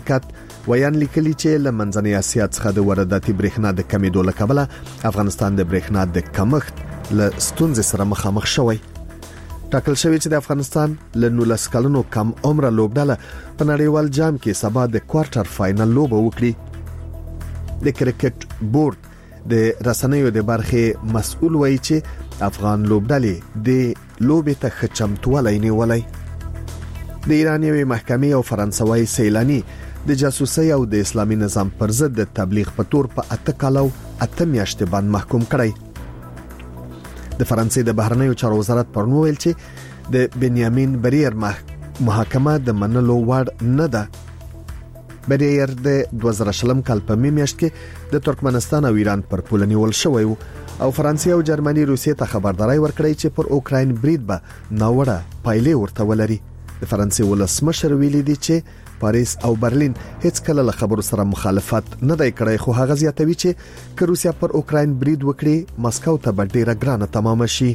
کات ویان لیکلي چې له منځنۍ اسیا څخه د وارداتي برېښنا د کمیدو له کبله افغانستان د برېښنا د کمښت له ستونزې سره مخامخ شوی. ټاکل شوی چې د افغانستان له 19 کلونو کم عمره لوبډله په نړیوال جام کې سبا د کوارټر فائنل لوبه وکړي. د کرکټ بورډ د رسنیو د برخې مسؤل وایي چې افغان لوبډلې د لوبې ته خچمتوالي نیولای. د ایران یوې محکمې او فرانسوي سیلانی د جاسوسي او د اسلامي نظام پر ضد د تبلیغ په تور په 8 کالو 8 میاشتې باندې محکوم کړی. د فرانسې د بهرنیو چارو وزارت پرون ویل چې د بنیامین بریر محاکمه د منلو وړ نه ده. بریر د 2020 کال په میاشت کې د ترکمنستان او ایران پر پوله نیول شوی او فرانسې او جرمني روسیې ته خبرداري ورکړې چې پر اوکراین برید به ناوړه پایلې ورته ولري. د فرانسې ولسمشر ویلي دی چې پاریس او برلین هیڅ کله له خبرو سره مخالفت نه دی کړی، خو هغه زیاتوي چې که روسیا پر اوکراین برید وکړي مسکو ته به ډیره ګرانه تمام شي.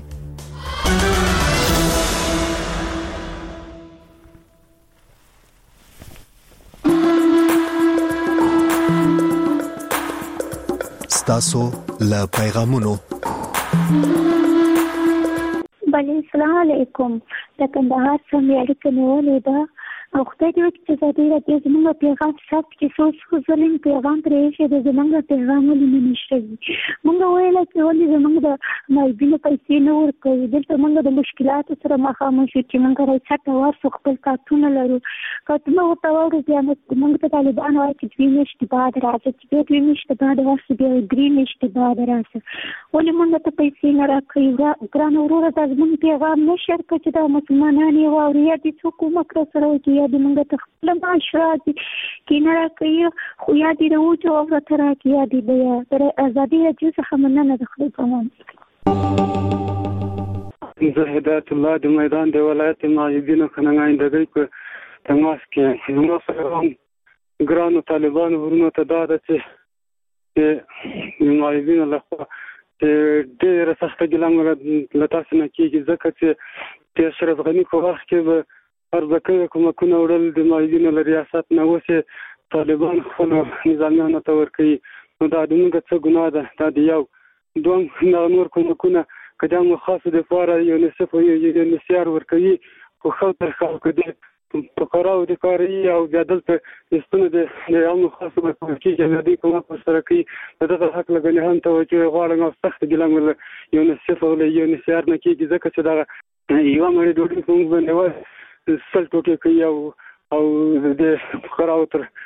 ستاسو له پیغامونو بله السلام علیکم. د کندهار څخه اړیکه نیولې ده او خدای دې وکړي چې زه دې زموږ پیغام ثبت کړي. څو ځلې پیغام پرې ایښی دی، زموږ پیغام ولې نه نشوي. موږ ویل چې ولې زموږ د معیوبینو پیسې نه ورکوي. دلته موږ د مشکلاتو سره مخامخ یو چې موږ راځه ورسو خپل کارتونه لرو. کارتونه ورته وړو بیا موږ ته طالبان وایي چې 2 میاشتې بعد راځه، چې بیا 2 میاشتې بعد ورسو، بیا 3 میاشتې بعد راځه. ولې موږ ته پیسې نه راکوي؟ ګران وروره دا زموږ پیغام نه شیر کړي چې دا مسلمانان یې واوري یا دې څوک کومک راسره وکړي یا دې موږ ته خپل معاش راځي کې نه راکوي، خو یا دې د وجو ورته راکوي یا دې بیا تر ازادي راډیو څخه مننه د خپل پیغام. زه هدایت الله د میدان د ولایت معیوبینو خننګاندګۍ په تماس کې زموږ سره ګرانو طالبانو ورونو ته دا ده چې معیوبینو لخوا ډېره سخته ګیله له تاسو نه کېږي، ځکه چې د اشرف غني په وخت کې به ارزکوي کومکونه وړل د معیوبینو له ریاست نه، اوس طالبان خپلو نظامیانو ته ورکوي. نو دا د موږ څه ګناه ده؟ دا د یو دوم نور کومکونه که دا مو خاصو دپاره یونیسف او یونیسیار ورکوي، خو ښه تر خلکو د فقراو د کاري او بیا دلته د ستونو د عامو خاصو ورکول کېږي، بیا دوی کومک ورسره کوي. د دغه حق له ګنې هم توجه غواړم او سخته ګیله مې له یونیسف او له یونیسیار نه کېږي، ځکه چې دغه یوه مړۍ ډوډۍ په موږ باندې 100 ټوټې کوي او د فقراو تر